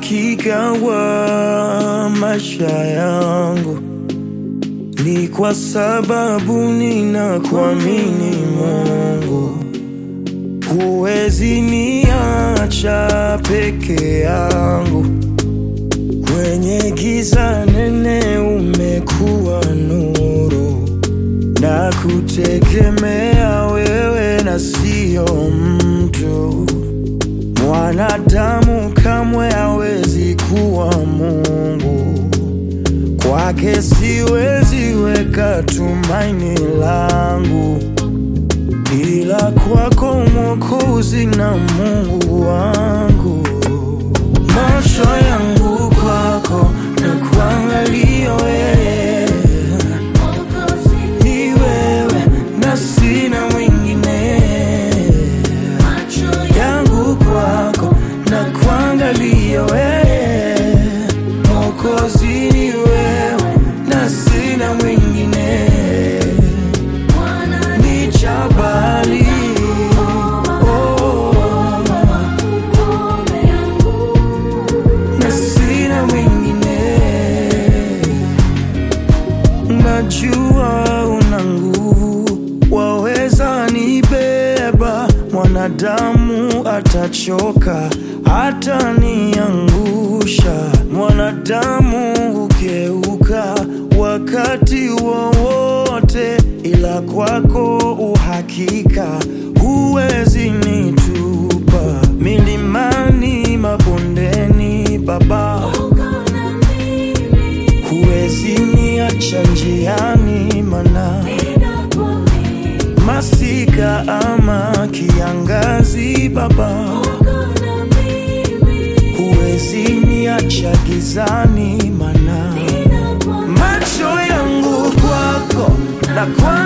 uhakika wa maisha yangu, ni kwa sababu ninakuamini Mungu. Huwezi niacha peke yangu, kwenye giza nene umekuwa nuru, na kutegemea wewe na sio mtu. Mwanadamu kamwe hawezi kuwa Mungu, kwake siwezi weka tumaini langu, ila kwako Mwokozi na Mungu wangu. Macho yangu kwako na kuangalia wewe, ni wewe na sina mwingine. Macho yangu kwako na kuangalia wewe, Mwokozi ni wewe na sina mwingine. Ni jabali, na sina mwingine. Najua una nguvu, waweza nibeba. Mwanadamu atachoka, hata niangusha. Mwanadamu hugeuka wakati wowote, ila kwako uhakika huwezi nitupa. Milimani, mabondeni, Baba, huwezi niacha njiani, mana masika ama kiangazi, Baba, huwezi niacha gizani, mana macho yangu kwako na kwa